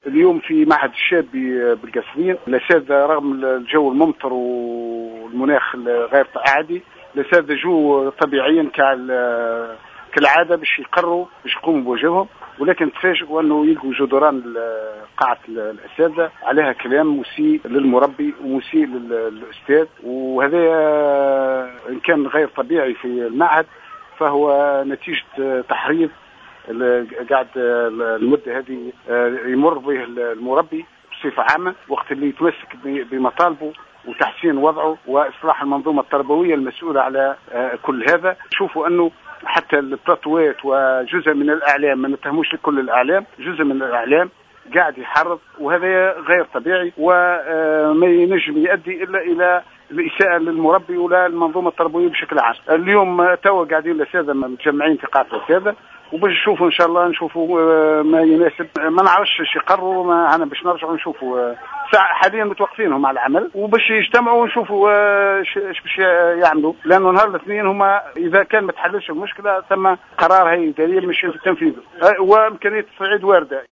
اليوم في معهد الشابي بالقصرين الأساتذة رغم الجو الممطر والمناخ غير عادي، الأساتذة جو طبيعيا كالعادة باش يقروا باش يقوموا بواجبهم، ولكن تفاجئوا أنه يلقوا جدران قاعة الأساتذة عليها كلام مسيء للمربي ومسيء للأستاذ، وهذا إن كان غير طبيعي في المعهد فهو نتيجة تحريض قاعد المدة هذه يمر به المربي بصفة عامة وقت اللي يتمسك بمطالبه وتحسين وضعه وإصلاح المنظومة التربوية المسؤولة على كل هذا. شوفوا أنه حتى البلاطوات وجزء من الإعلام، ما نتهموش لكل الإعلام، جزء من الإعلام قاعد يحرض، وهذا غير طبيعي وما ينجم يؤدي إلا إلى الإساءة للمربي ولا المنظومة التربوية بشكل عام. اليوم توا قاعدين الأساتذة متجمعين في قاعة الأساتذة وباش نشوفوا إن شاء الله نشوفوا ما يناسب، ما نعرفش ايش يقرروا، ما أنا باش نرجعوا نشوفوا حاليا متوقفينهم على العمل وباش يجتمعوا ونشوفوا ايش باش يعملوا، لأنه نهار الاثنين هما إذا كان ما تحلش المشكلة ثم قرار هيئة إدارية مش في التنفيذ وإمكانية التصعيد واردة.